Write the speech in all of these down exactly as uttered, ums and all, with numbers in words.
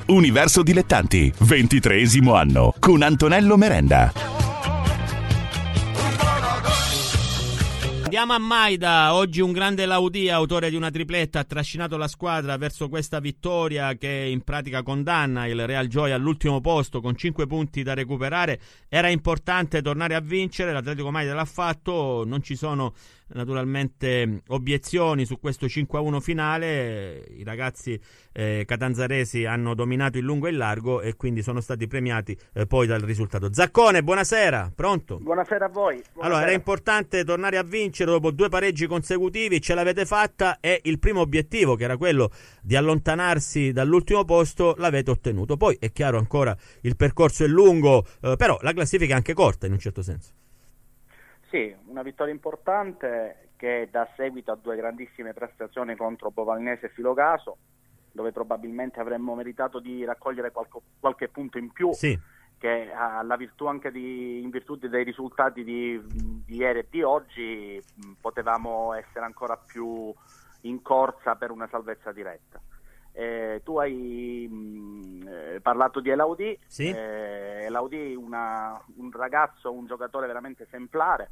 Universo Dilettanti, ventitreesimo anno, con Antonello Merenda. Andiamo a Maida, oggi un grande Laudì, autore di una tripletta, ha trascinato la squadra verso questa vittoria che in pratica condanna il Real Gioia all'ultimo posto con cinque punti da recuperare. Era importante tornare a vincere, l'Atletico Maida l'ha fatto, non ci sono naturalmente obiezioni su questo cinque a uno finale. I ragazzi eh, catanzaresi hanno dominato il lungo e il largo e quindi sono stati premiati eh, poi dal risultato. Zaccone, buonasera, pronto? Buonasera a voi. Buonasera. Allora, era importante tornare a vincere dopo due pareggi consecutivi, ce l'avete fatta e il primo obiettivo, che era quello di allontanarsi dall'ultimo posto, l'avete ottenuto. Poi è chiaro, ancora il percorso è lungo, eh, però la classifica è anche corta in un certo senso. Sì, una vittoria importante che dà seguito a due grandissime prestazioni contro Bovalnese e Filocaso, dove probabilmente avremmo meritato di raccogliere qualche, qualche punto in più, sì, che alla virtù anche di, in virtù dei risultati di, di ieri e di oggi potevamo essere ancora più in corsa per una salvezza diretta. Eh, tu hai mh, parlato di Elaudì, sì. eh, Elaudì una, un ragazzo, un giocatore veramente esemplare,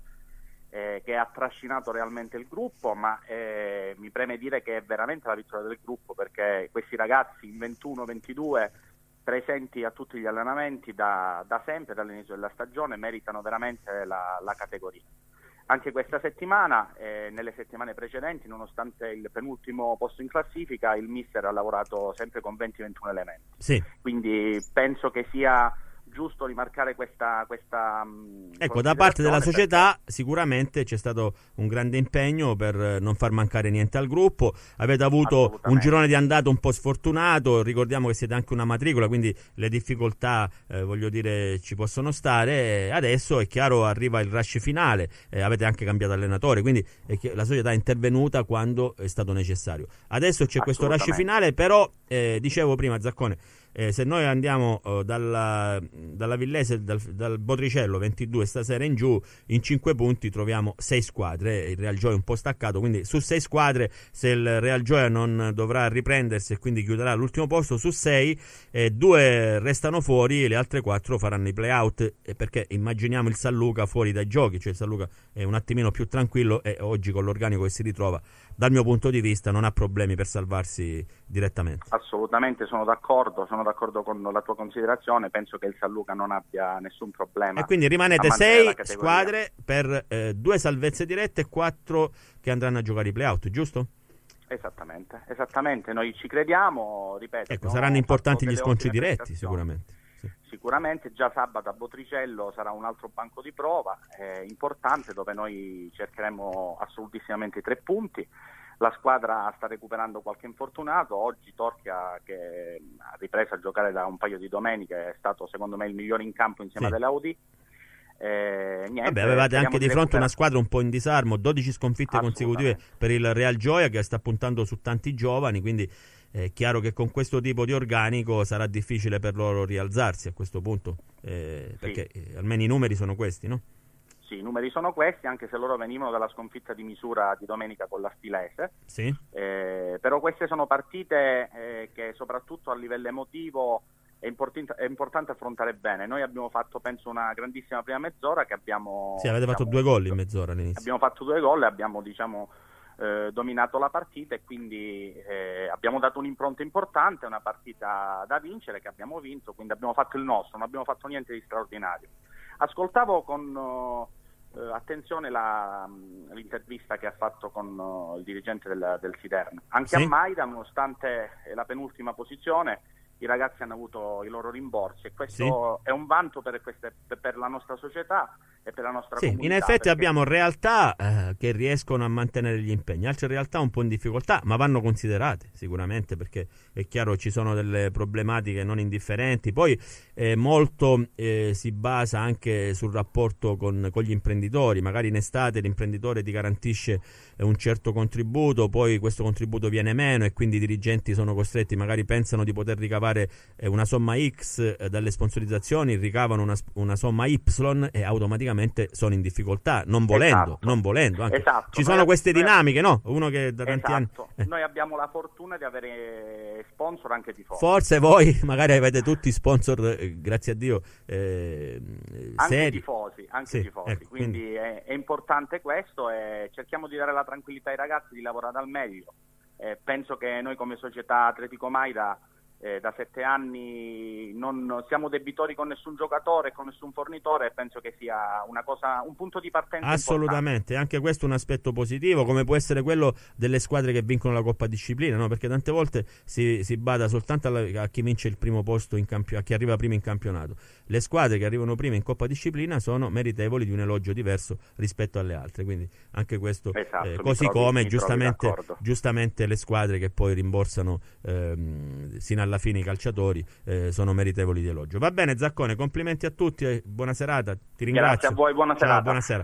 eh, che ha trascinato realmente il gruppo, ma eh, mi preme dire che è veramente la vittoria del gruppo, perché questi ragazzi in ventuno ventidue presenti a tutti gli allenamenti da, da sempre, dall'inizio della stagione, meritano veramente la, la categoria. Anche questa settimana, eh, nelle settimane precedenti, nonostante il penultimo posto in classifica, il mister ha lavorato sempre con venti ventuno elementi. Sì. Quindi penso che sia giusto rimarcare questa, questa ecco, da parte della società perché... sicuramente c'è stato un grande impegno per non far mancare niente al gruppo. Avete avuto un girone di andata un po' sfortunato, ricordiamo che siete anche una matricola, quindi le difficoltà eh, voglio dire ci possono stare. Adesso è chiaro, arriva il rush finale, eh, avete anche cambiato allenatore, quindi è che la società è intervenuta quando è stato necessario. Adesso c'è questo rush finale, però eh, dicevo prima, Zaccone, Eh, se noi andiamo uh, dalla, dalla Villese, dal, dal Botricello ventidue stasera in giù, in cinque punti troviamo sei squadre, il Real Gioia è un po' staccato, quindi su sei squadre, se il Real Gioia non dovrà riprendersi e quindi chiuderà all'ultimo posto, su sei eh, due restano fuori, le altre quattro faranno i play-out, eh, perché immaginiamo il San Luca fuori dai giochi, cioè il San Luca è un attimino più tranquillo e oggi con l'organico che si ritrova, dal mio punto di vista, non ha problemi per salvarsi direttamente. Assolutamente, sono d'accordo, sono d'accordo con la tua considerazione, penso che il San Luca non abbia nessun problema. E quindi rimanete sei squadre per eh, due salvezze dirette e quattro che andranno a giocare i play-out, giusto? Esattamente, esattamente, noi ci crediamo, ripeto. Ecco, saranno importanti gli scontri diretti sicuramente. Sì. Sicuramente già sabato a Botricello sarà un altro banco di prova eh, importante, dove noi cercheremo assolutissimamente i tre punti. La squadra sta recuperando qualche infortunato. Oggi Torchia, che ha ripreso a giocare da un paio di domeniche, è stato secondo me il migliore in campo insieme sì. ad Elaudì. Eh, niente, Vabbè, avevate anche di, di fronte una squadra un po' in disarmo, dodici sconfitte consecutive per il Real Gioia, che sta puntando su tanti giovani, quindi è chiaro che con questo tipo di organico sarà difficile per loro rialzarsi a questo punto, eh, perché sì. eh, almeno i numeri sono questi, no? Sì, i numeri sono questi, anche se loro venivano dalla sconfitta di misura di domenica con la Stilese. Sì. Eh, però queste sono partite eh, che soprattutto a livello emotivo è, import- è importante affrontare bene. Noi abbiamo fatto, penso, una grandissima prima mezz'ora che abbiamo... Sì, avete diciamo, fatto due gol in mezz'ora all'inizio. Abbiamo fatto due gol e abbiamo, diciamo, eh, dominato la partita, e quindi eh, abbiamo dato un'impronta importante, una partita da vincere che abbiamo vinto, quindi abbiamo fatto il nostro, non abbiamo fatto niente di straordinario. Ascoltavo con... Uh, Uh, attenzione la, um, l'intervista che ha fatto con uh, il dirigente del, del Siderno. Anche sì. a Maida, nonostante la penultima posizione, i ragazzi hanno avuto i loro rimborsi, e questo sì. è un vanto per, queste, per la nostra società e per la nostra sì, comunità. In effetti perché... abbiamo realtà eh, che riescono a mantenere gli impegni, altre realtà un po' in difficoltà, ma vanno considerate sicuramente, perché è chiaro ci sono delle problematiche non indifferenti. Poi eh, molto eh, si basa anche sul rapporto con, con gli imprenditori. Magari in estate l'imprenditore ti garantisce eh, un certo contributo, poi questo contributo viene meno e quindi i dirigenti sono costretti, magari pensano di poter ricavare eh, una somma X eh, dalle sponsorizzazioni, ricavano una, una somma Y e automaticamente economicamente sono in difficoltà, non volendo, esatto. non volendo. Anche. Esatto. Ci sono noi, queste noi, dinamiche, no? Uno che da tanti esatto. anni... Eh. Noi abbiamo la fortuna di avere sponsor anche tifosi. Forse voi magari avete tutti sponsor, eh, grazie a Dio, eh, anche seri. tifosi, anche sì, tifosi. Ecco, quindi quindi è, è importante questo e cerchiamo di dare la tranquillità ai ragazzi di lavorare al meglio. Eh, penso che noi come società Atletico Maida eh, da sette anni non siamo debitori con nessun giocatore, con nessun fornitore, e penso che sia una cosa, un punto di partenza assolutamente, importante. Anche questo è un aspetto positivo, come può essere quello delle squadre che vincono la Coppa Disciplina, no? Perché tante volte si, si bada soltanto alla, a chi vince il primo posto in campionato, a chi arriva prima in campionato. Le squadre che arrivano prima in Coppa Disciplina sono meritevoli di un elogio diverso rispetto alle altre, quindi anche questo esatto, eh, così trovi, come giustamente, giustamente le squadre che poi rimborsano ehm, sino alla fine i calciatori eh, sono meritevoli di elogio. Va bene Zaccone, complimenti a tutti, eh, buona serata, ti ringrazio. Grazie a voi, buona Ciao, serata. buonasera.